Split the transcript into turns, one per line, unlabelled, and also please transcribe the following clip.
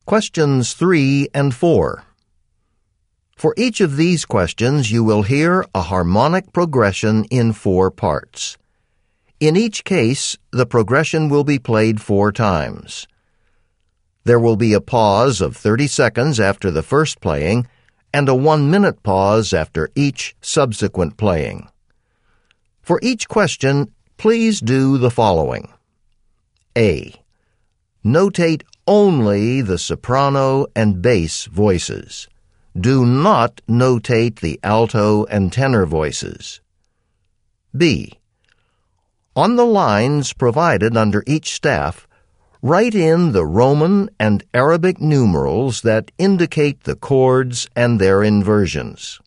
Questions 3 and 4. For each of these questions, you will hear a harmonic progression in 4 parts. In each case, the progression will be played 4 times. There will be a pause of 30 seconds after the first playing and a 1-minute pause after each subsequent playing. For each question, please do the following. A. Notate only the soprano and bass voices. Do not notate the alto and tenor voices. B. On the lines provided under each staff, write in the Roman and Arabic numerals that indicate the chords and their inversions.